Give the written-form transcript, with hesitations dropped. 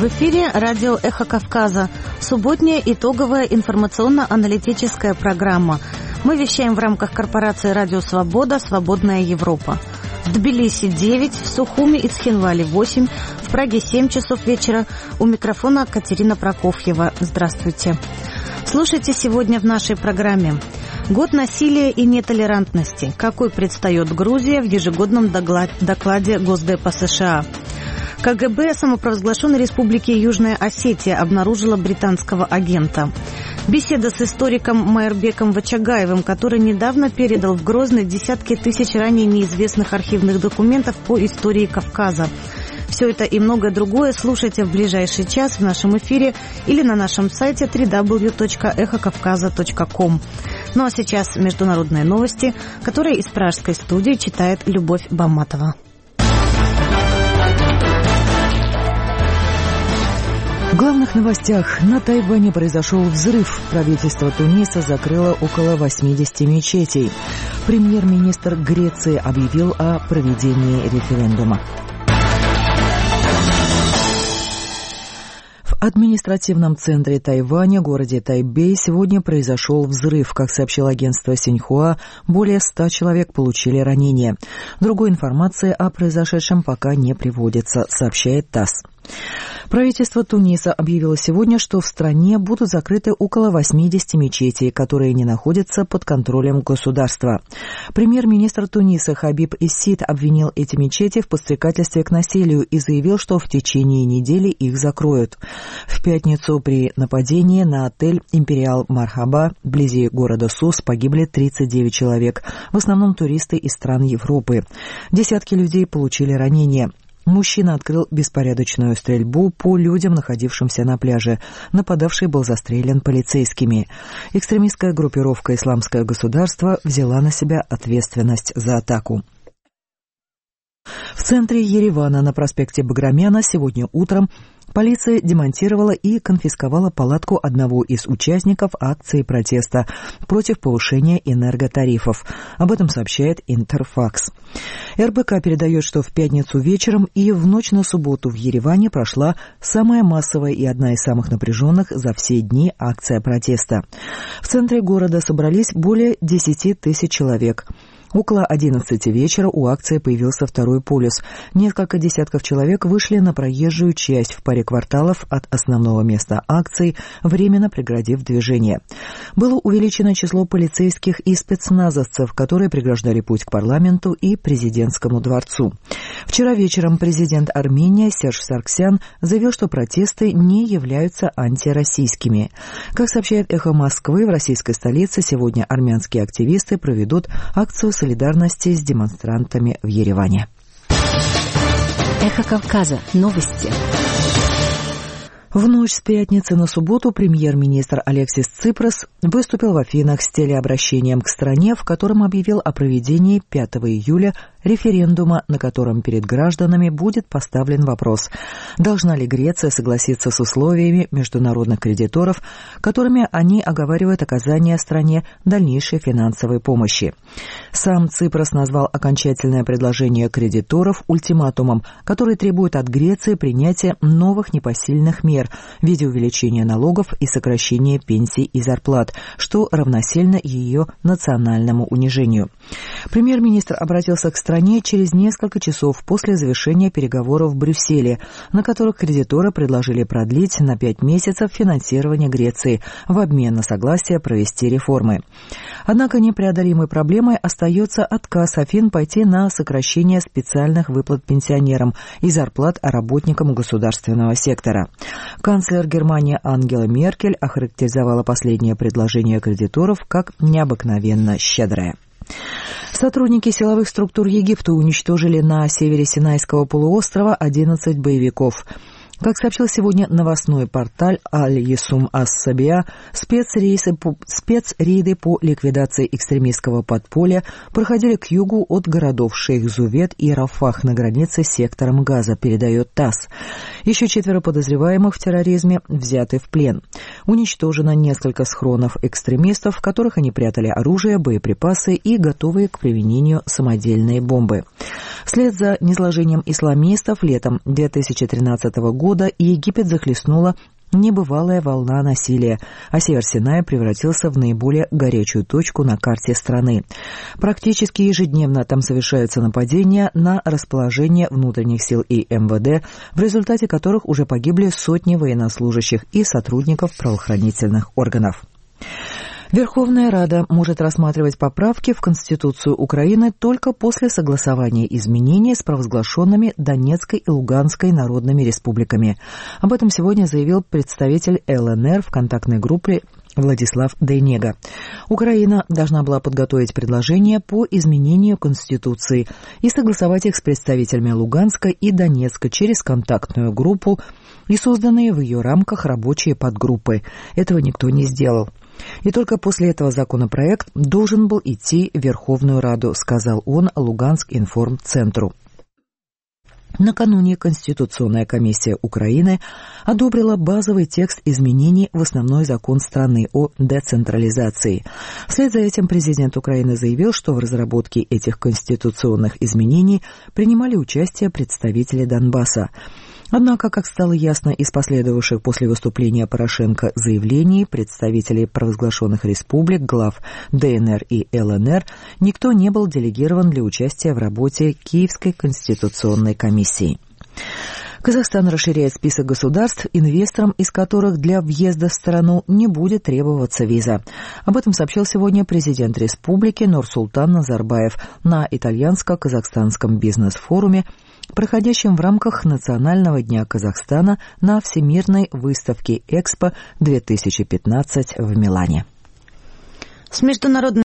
В эфире радио «Эхо Кавказа». Субботняя итоговая информационно-аналитическая программа. Мы вещаем в рамках корпорации «Радио Свобода. Свободная Европа». В Тбилиси 9, в Сухуми и Цхинвале 8, в Праге 7 часов вечера. У микрофона Катерина Прокофьева. Здравствуйте. Слушайте сегодня в нашей программе. Год насилия и нетолерантности. Какой предстает Грузия в ежегодном докладе Госдепа США? КГБ самопровозглашенной республики Южная Осетия обнаружила британского агента. Беседа с историком Майрбеком Вачагаевым, который недавно передал в Грозный десятки тысяч ранее неизвестных архивных документов по истории Кавказа. Все это и многое другое слушайте в ближайший час в нашем эфире или на нашем сайте www.эхокавказа.ком. Ну а сейчас международные новости, которые из пражской студии читает Любовь Баматова. В главных новостях. На Тайване произошел взрыв. Правительство Туниса закрыло около 80 мечетей. Премьер-министр Греции объявил о проведении референдума. В административном центре Тайваня, городе Тайбэй, сегодня произошел взрыв. Как сообщило агентство Синьхуа, более 100 человек получили ранения. Другой информации о произошедшем пока не приводится, сообщает ТАСС. Правительство Туниса объявило сегодня, что в стране будут закрыты около 80 мечетей, которые не находятся под контролем государства. Премьер-министр Туниса Хабиб Иссид обвинил эти мечети в подстрекательстве к насилию и заявил, что в течение недели их закроют. В пятницу при нападении на отель «Империал Мархаба» вблизи города Сус погибли 39 человек, в основном туристы из стран Европы. Десятки людей получили ранения. Мужчина открыл беспорядочную стрельбу по людям, находившимся на пляже. Нападавший был застрелен полицейскими. Экстремистская группировка «Исламское государство» взяла на себя ответственность за атаку. В центре Еревана на проспекте Баграмяна сегодня утром полиция демонтировала и конфисковала палатку одного из участников акции протеста против повышения энерготарифов. Об этом сообщает Интерфакс. РБК передает, что в пятницу вечером и в ночь на субботу в Ереване прошла самая массовая и одна из самых напряженных за все дни акция протеста. В центре города собрались более 10 тысяч человек. Около 11 вечера у акции появился второй полюс. Несколько десятков человек вышли на проезжую часть в паре кварталов от основного места акции, временно преградив движение. Было увеличено число полицейских и спецназовцев, которые преграждали путь к парламенту и президентскому дворцу. Вчера вечером президент Армении Серж Саргсян заявил, что протесты не являются антироссийскими. Как сообщает «Эхо Москвы», в российской столице сегодня армянские активисты проведут акцию солидарности с демонстрантами в Ереване. Эхо Кавказа. Новости. В ночь с пятницы на субботу премьер-министр Алексис Ципрас выступил в Афинах с телеобращением к стране, в котором объявил о проведении 5 июля референдума, на котором перед гражданами будет поставлен вопрос, должна ли Греция согласиться с условиями международных кредиторов, которыми они оговаривают оказание стране дальнейшей финансовой помощи. Сам Ципрас назвал окончательное предложение кредиторов ультиматумом, который требует от Греции принятия новых непосильных мер в виде увеличения налогов и сокращения пенсий и зарплат, что равносильно ее национальному унижению. Премьер-министр обратился к стране через несколько часов после завершения переговоров в Брюсселе, на которых кредиторы предложили продлить на 5 месяцев финансирование Греции в обмен на согласие провести реформы. Однако непреодолимой проблемой остается отказ Афин пойти на сокращение специальных выплат пенсионерам и зарплат работникам государственного сектора. Канцлер Германии Ангела Меркель охарактеризовала последнее предложение кредиторов как необыкновенно щедрое. Сотрудники силовых структур Египта уничтожили на севере Синайского полуострова 11 боевиков. Как сообщил сегодня новостной портал Аль-Ясум Ас-Сабия, спецрейды по ликвидации экстремистского подполья проходили к югу от городов Шейх-Зувед и Рафах на границе с сектором Газа, передает ТАСС. Еще 4 подозреваемых в терроризме взяты в плен. Уничтожено несколько схронов экстремистов, в которых они прятали оружие, боеприпасы и готовые к применению самодельные бомбы. Вслед за низложением исламистов летом 2013 года Египет захлестнула небывалая волна насилия, а Север Синая превратился в наиболее горячую точку на карте страны. Практически ежедневно там совершаются нападения на расположение внутренних сил и МВД, в результате которых уже погибли сотни военнослужащих и сотрудников правоохранительных органов. Верховная Рада может рассматривать поправки в Конституцию Украины только после согласования изменений с провозглашенными Донецкой и Луганской народными республиками. Об этом сегодня заявил представитель ЛНР в контактной группе Владислав Дейнега. Украина должна была подготовить предложения по изменению Конституции и согласовать их с представителями Луганска и Донецка через контактную группу и созданные в ее рамках рабочие подгруппы. Этого никто не сделал. И только после этого законопроект должен был идти в Верховную Раду, сказал он Луганск-информцентру. Накануне Конституционная комиссия Украины одобрила базовый текст изменений в основной закон страны о децентрализации. Вслед за этим президент Украины заявил, что в разработке этих конституционных изменений принимали участие представители Донбасса. Однако, как стало ясно из последовавших после выступления Порошенко заявлений представителей провозглашенных республик, глав ДНР и ЛНР, никто не был делегирован для участия в работе Киевской конституционной комиссии. Казахстан расширяет список государств, инвесторам из которых для въезда в страну не будет требоваться виза. Об этом сообщил сегодня президент республики Нурсултан Назарбаев на итальянско-казахстанском бизнес-форуме, проходящем в рамках Национального дня Казахстана на Всемирной выставке Экспо-2015 в Милане. С международной